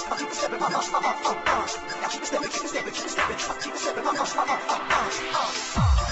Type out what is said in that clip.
I'll keep it stepping, Now keep it stepping, keep it stepping, keep it stepping. I'll keep it stepping,